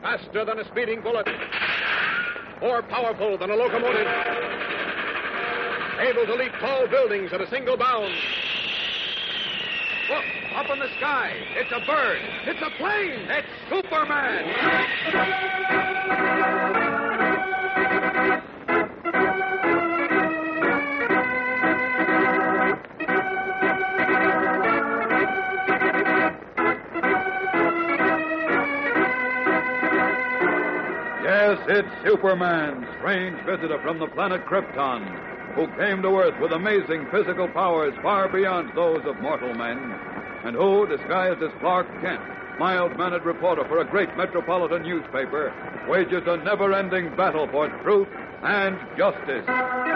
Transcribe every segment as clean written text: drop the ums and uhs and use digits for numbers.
Faster than a speeding bullet. More powerful than a locomotive. Able to leap tall buildings at a single bound. Look, up in the sky. It's a bird. It's a plane. It's Superman. Yes, it's Superman, strange visitor from the planet Krypton, who came to Earth with amazing physical powers far beyond those of mortal men, and who, disguised as Clark Kent, mild-mannered reporter for a great metropolitan newspaper, wages a never-ending battle for truth and justice.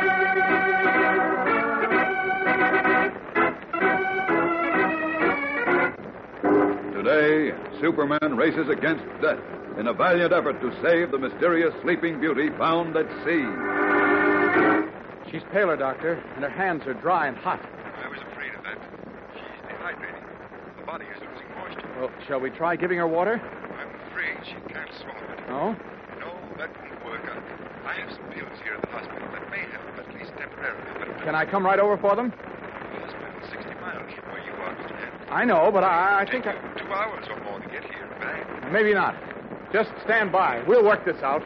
Today, Superman races against death in a valiant effort to save the mysterious Sleeping Beauty found at sea. She's paler, Doctor, and her hands are dry and hot. I was afraid of that. She's dehydrating. The body is losing moisture. Well, shall we try giving her water? I'm afraid she can't swallow it. Oh? No, that won't work. I have some pills here at the hospital that may help, at least temporarily. But Can I come right over for them? the hospital is 60 miles from where you are, Mr. Kent. I know, but I think Take you 2 hours or more to get here and back. Maybe not. Just stand by. We'll work this out.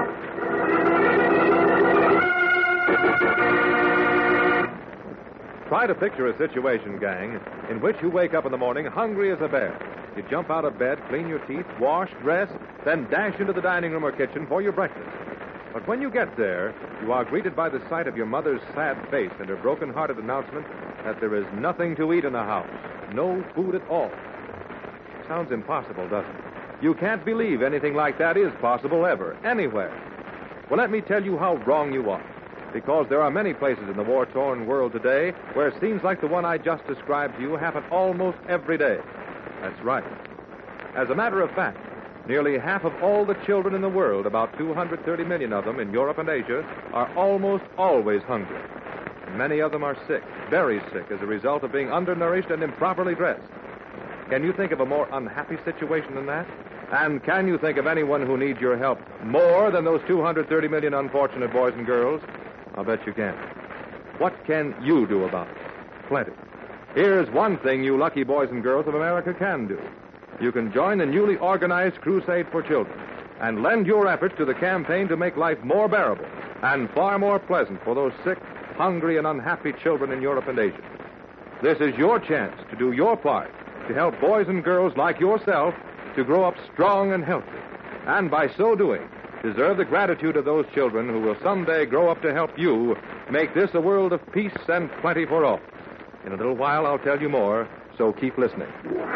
Try to picture a situation, gang, in which you wake up in the morning hungry as a bear. You jump out of bed, clean your teeth, wash, dress, then dash into the dining room or kitchen for your breakfast. But when you get there, you are greeted by the sight of your mother's sad face and her broken-hearted announcement that there is nothing to eat in the house. No food at all. Sounds impossible, doesn't it? You can't believe anything like that is possible ever, anywhere. Well, let me tell you how wrong you are. Because there are many places in the war-torn world today where scenes like the one I just described to you happen almost every day. That's right. As a matter of fact, nearly half of all the children in the world, about 230 million of them in Europe and Asia, are almost always hungry. And many of them are sick, very sick, as a result of being undernourished and improperly dressed. Can you think of a more unhappy situation than that? And can you think of anyone who needs your help more than those 230 million unfortunate boys and girls? I'll bet you can. What can you do about it? Plenty. Here's one thing you lucky boys and girls of America can do. You can join the newly organized Crusade for Children and lend your efforts to the campaign to make life more bearable and far more pleasant for those sick, hungry, and unhappy children in Europe and Asia. This is your chance to do your part to help boys and girls like yourself to grow up strong and healthy, and by so doing, deserve the gratitude of those children who will someday grow up to help you make this a world of peace and plenty for all. In a little while, I'll tell you more, so keep listening.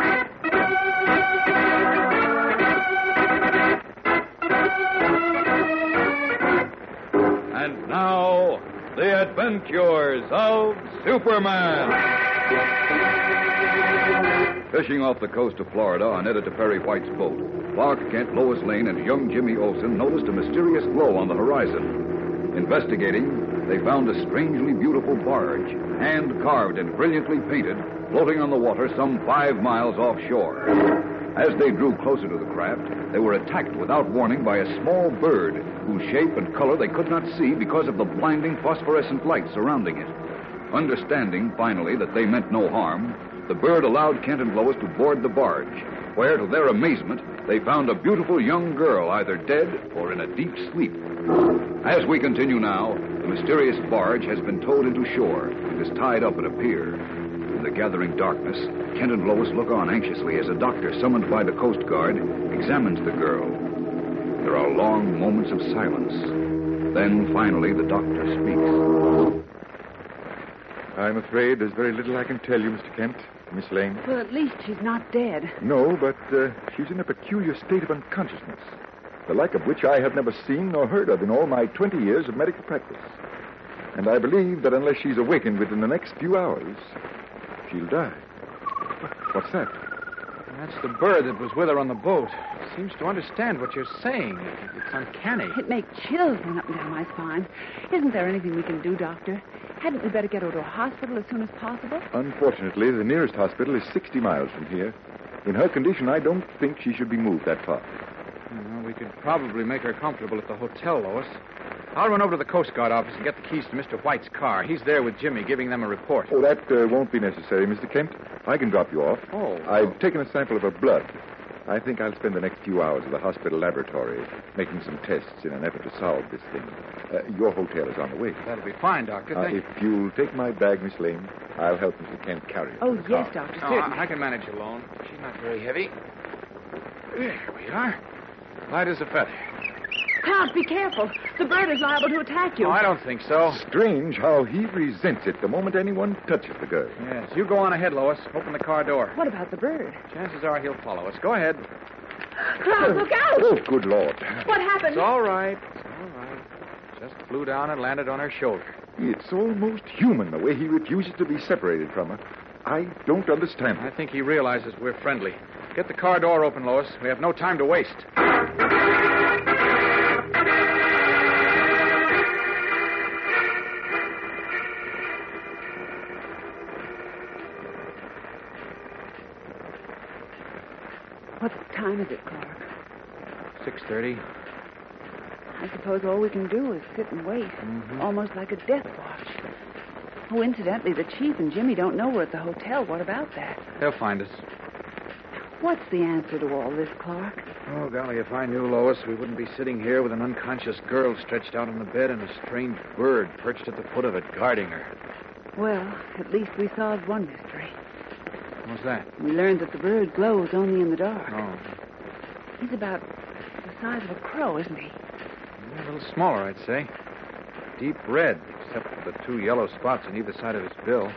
And now, the adventures of Superman. Fishing off the coast of Florida on Editor Perry White's boat, Clark Kent, Lois Lane, and young Jimmy Olsen noticed a mysterious glow on the horizon. Investigating, they found a strangely beautiful barge, hand-carved and brilliantly painted, floating on the water some 5 miles offshore. As they drew closer to the craft, they were attacked without warning by a small bird whose shape and color they could not see because of the blinding phosphorescent light surrounding it. Understanding, finally, that they meant no harm, the bird allowed Kent and Lois to board the barge, where, to their amazement, they found a beautiful young girl either dead or in a deep sleep. As we continue now, the mysterious barge has been towed into shore and is tied up at a pier. In the gathering darkness, Kent and Lois look on anxiously as a doctor summoned by the Coast Guard examines the girl. There are long moments of silence. Then, finally, the doctor speaks. I'm afraid there's very little I can tell you, Mr. Kent. Miss Lane. Well, at least she's not dead. No, but she's in a peculiar state of unconsciousness, the like of which I have never seen nor heard of in all my 20 years of medical practice. And I believe that unless she's awakened within the next few hours, she'll die. What's that? That's the bird that was with her on the boat. It seems to understand what you're saying. It's uncanny. It makes chills run up and down my spine. Isn't there anything we can do, Doctor? Hadn't we better get her to a hospital as soon as possible? Unfortunately, the nearest hospital is 60 miles from here. In her condition, I don't think she should be moved that far. Well, we could probably make her comfortable at the hotel, Lois. I'll run over to the Coast Guard office and get the keys to Mr. White's car. He's there with Jimmy, giving them a report. Oh, that won't be necessary, Mr. Kent. I can drop you off. Oh. I've taken a sample of her blood. I think I'll spend the next few hours at the hospital laboratory making some tests in an effort to solve this thing. Your hotel is on the way. That'll be fine, Doctor. Thank you. If you'll take my bag, Miss Lane, I'll help Mr. Kent carry it. Oh, to the yes, car. Doctor, No, certainly. I can manage alone. She's not very heavy. There we are. Light as a feather. Clark, be careful. The bird is liable to attack you. Oh, I don't think so. Strange how he resents it the moment anyone touches the girl. Yes, you go on ahead, Lois. Open the car door. What about the bird? Chances are he'll follow us. Go ahead. Clark, look out! Oh, good Lord. What happened? It's all right. It's all right. Just flew down and landed on her shoulder. It's almost human the way he refuses to be separated from her. I don't understand I it. think he realizes we're friendly. Get the car door open, Lois. We have no time to waste. What time is it, Clark? 6:30. I suppose all we can do is sit and wait. Almost like a death watch. Oh, incidentally, the chief and Jimmy don't know we're at the hotel. What about that? They'll find us. What's the answer to all this, Clark? Oh, golly, if I knew, Lois, we wouldn't be sitting here with an unconscious girl stretched out on the bed and a strange bird perched at the foot of it, guarding her. Well, at least we solved one mystery. What's that? We learned that the bird glows only in the dark. Oh, He's about the size of a crow, isn't he? a little smaller, I'd say. Deep red, except for the 2 yellow spots on either side of his bill.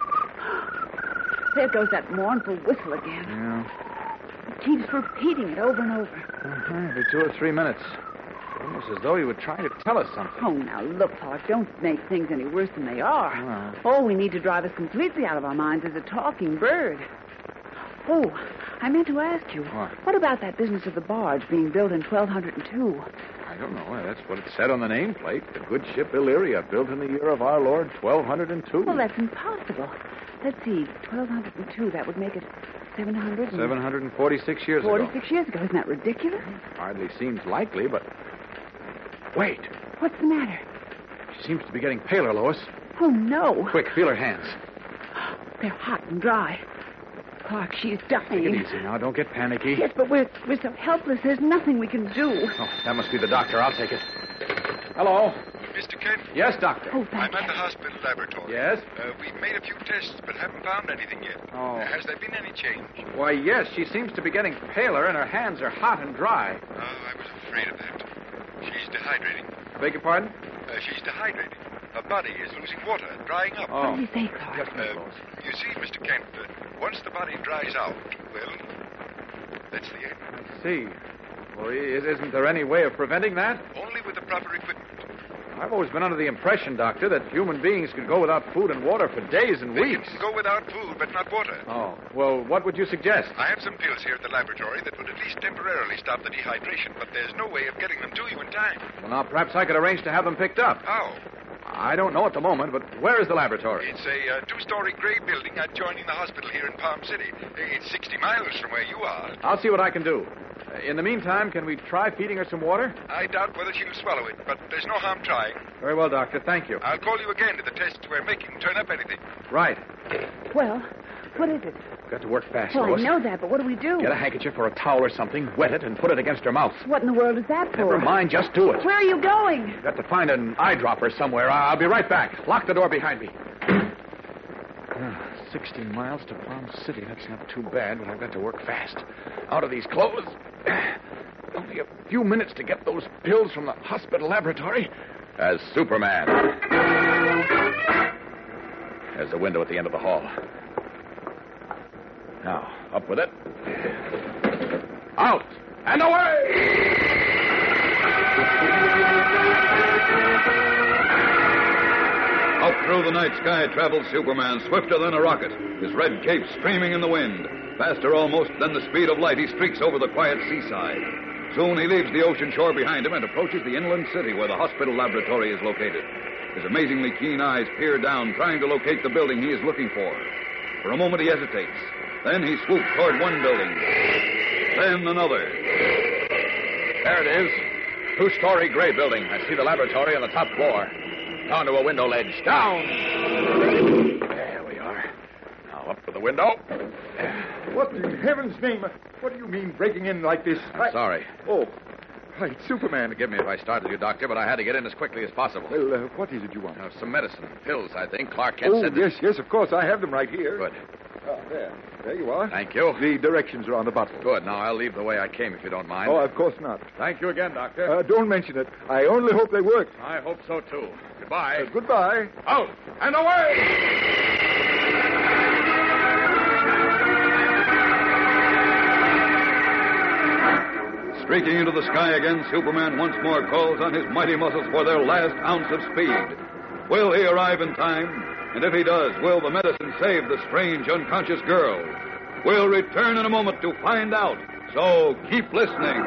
There goes that mournful whistle again. Yeah. It keeps repeating it over and over. Every 2 or 3 minutes. Almost as though he would try to tell us something. Oh, now, look, Clark, don't make things any worse than they are. Well. All we need to drive us completely out of our minds is a talking bird. Oh, I meant to ask you. What? about that business of the barge being built in 1202? I don't know. That's what it said on the nameplate. The good ship Illyria, built in the year of our Lord, 1202. Well, that's impossible. Let's see, 1202, that would make it 700 and... 746 years ago. 46 years ago. Isn't that ridiculous? Hardly seems likely, but... Wait. What's the matter? She seems to be getting paler, Lois. Oh, no. Quick, feel her hands. They're hot and dry. Clark, she's dying. Take it easy now. Don't get panicky. Yes, but we're so helpless. There's nothing we can do. Oh, that must be the doctor. I'll take it. Hello. Mr. Kent, Yes, doctor. Oh, I'm thank at you. the hospital laboratory. Yes? We've made a few tests, but haven't found anything yet. Oh. Has there been any change? Why, yes. She seems to be getting paler, and her hands are hot and dry. Oh, I was afraid of that. She's dehydrating. Beg your pardon? She's dehydrating. Her body is losing water, drying up. Oh. What did he say, Clark? Just a minute, Lois. You see, Mr. Kent, once the body dries out, well, that's the end. I see. Well, isn't there any way of preventing that? Only with the proper equipment. I've always been under the impression, Doctor, that human beings could go without food and water for days and They weeks. can go without food, but not water. Oh, well, what would you suggest? I have some pills here at the laboratory that would at least temporarily stop the dehydration, but there's no way of getting them to you in time. Well, now, perhaps I could arrange to have them picked up. How? I don't know at the moment, but where is the laboratory? It's a 2-story gray building adjoining the hospital here in Palm City. It's 60 miles from where you are. I'll see what I can do. In the meantime, can we try feeding her some water? I doubt whether she'll swallow it, but there's no harm trying. Very well, Doctor. Thank you. I'll call you again if the tests we're making turn up anything. Right. Well, what is it? Got to work fast, Well, Lois. I know that, but what do we do? Get a handkerchief or a towel or something, wet it, and put it against her mouth. What in the world is that for? Never mind, just do it. Where are you going? Got to find an eyedropper somewhere. I'll be right back. Lock the door behind me. 60 miles to Palm City. That's not too bad, but I've got to work fast. Out of these clothes. Only a few minutes to get those pills from the hospital laboratory. As Superman. There's a window at the end of the hall. Now, up with it. Out and away! Out through the night sky traveled Superman, swifter than a rocket, his red cape streaming in the wind. Faster almost than the speed of light, he streaks over the quiet seaside. Soon he leaves the ocean shore behind him and approaches the inland city where the hospital laboratory is located. His amazingly keen eyes peer down, trying to locate the building he is looking for. For a moment he hesitates. Then he swoops toward one building, then another. There it is. Two-story gray building. I see the laboratory on the top floor. Down to a window ledge. Down! There we are. Now up to the window. What in heaven's name? What do you mean breaking in like this? Sorry. Oh, right, Superman. Forgive me if I startled you, Doctor, but I had to get in as quickly as possible. Well, what is it you want? Some medicine. Pills, I think. Clark Kent said... yes, of course. I have them right here. Good. Oh, there you are. Thank you. The directions are on the bottle. Good. Now, I'll leave the way I came, if you don't mind. Oh, of course not. Thank you again, Doctor. Don't mention it. I only hope they work. I hope so, too. Goodbye. Goodbye. Out and away! Streaking into the sky again, Superman once more calls on his mighty muscles for their last ounce of speed. Will he arrive in time? And if he does, will the medicine save the strange, unconscious girl? We'll return in a moment to find out. So keep listening.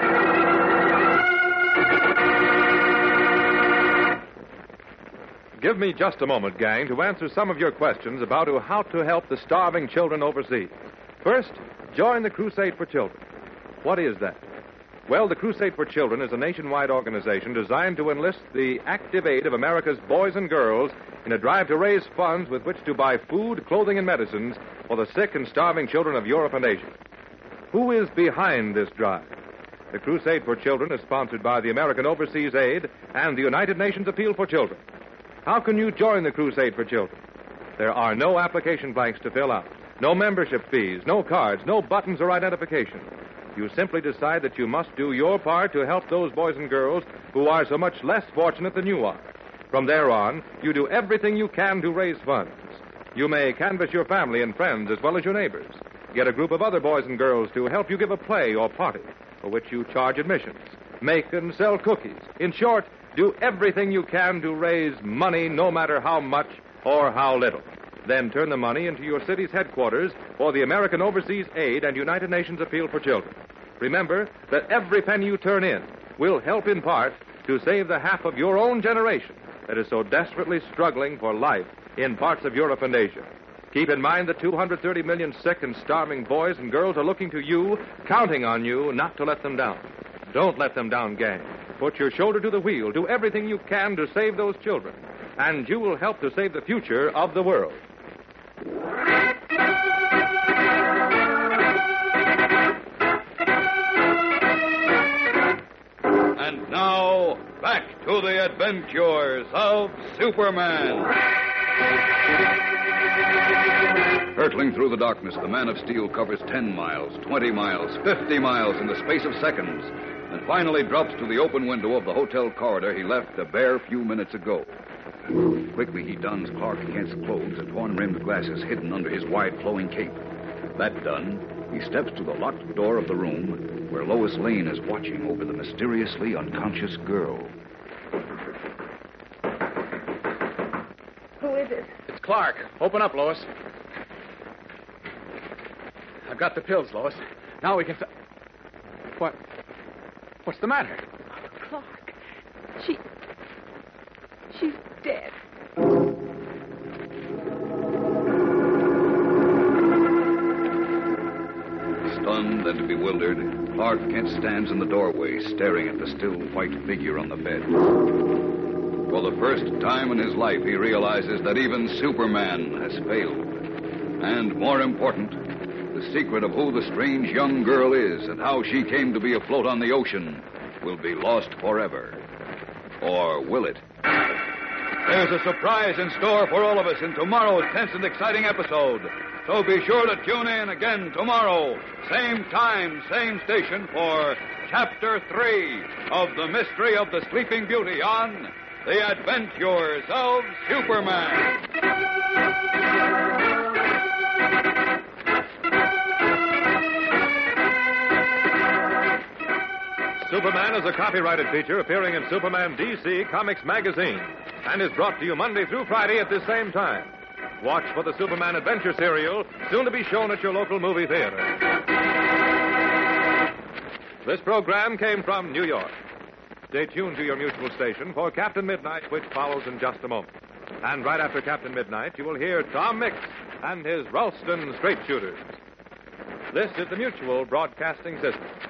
Give me just a moment, gang, to answer some of your questions about how to help the starving children overseas. First, join the Crusade for Children. What is that? Well, the Crusade for Children is a nationwide organization designed to enlist the active aid of America's boys and girls in a drive to raise funds with which to buy food, clothing, and medicines for the sick and starving children of Europe and Asia. Who is behind this drive? The Crusade for Children is sponsored by the American Overseas Aid and the United Nations Appeal for Children. How can you join the Crusade for Children? There are no application blanks to fill out, no membership fees, no cards, no buttons or identification. You simply decide that you must do your part to help those boys and girls who are so much less fortunate than you are. From there on, you do everything you can to raise funds. You may canvass your family and friends as well as your neighbors. Get a group of other boys and girls to help you give a play or party for which you charge admissions. Make and sell cookies. In short, do everything you can to raise money, no matter how much or how little. Then turn the money into your city's headquarters for the American Overseas Aid and United Nations Appeal for Children. Remember that every penny you turn in will help in part to save the half of your own generation that is so desperately struggling for life in parts of Europe and Asia. Keep in mind that 230 million sick and starving boys and girls are looking to you, counting on you not to let them down. Don't let them down, gang. Put your shoulder to the wheel. Do everything you can to save those children. And you will help to save the future of the world. And now, back to the adventures of Superman. Hurtling through the darkness, the Man of Steel covers 10 miles, 20 miles, 50 miles in the space of seconds, and finally drops to the open window of the hotel corridor he left a bare few minutes ago. Quickly he dons Clark Kent's clothes and horn-rimmed glasses hidden under his wide flowing cape. That done, he steps to the locked door of the room where Lois Lane is watching over the mysteriously unconscious girl. Who is it? It's Clark. Open up, Lois. I've got the pills, Lois. Now we can... What's the matter? Clark. She's dead. Stunned and bewildered, Clark Kent stands in the doorway, staring at the still white figure on the bed. For the first time in his life, he realizes that even Superman has failed. And more important, the secret of who the strange young girl is and how she came to be afloat on the ocean will be lost forever. Or will it? There's a surprise in store for all of us in tomorrow's tense and exciting episode. So be sure to tune in again tomorrow, same time, same station, for Chapter 3 of The Mystery of the Sleeping Beauty on The Adventures of Superman. Superman is a copyrighted feature appearing in Superman DC Comics Magazine and is brought to you Monday through Friday at this same time. Watch for the Superman Adventure serial, soon to be shown at your local movie theater. This program came from New York. Stay tuned to your mutual station for Captain Midnight, which follows in just a moment. And right after Captain Midnight, you will hear Tom Mix and his Ralston Straight Shooters. This is the Mutual Broadcasting System.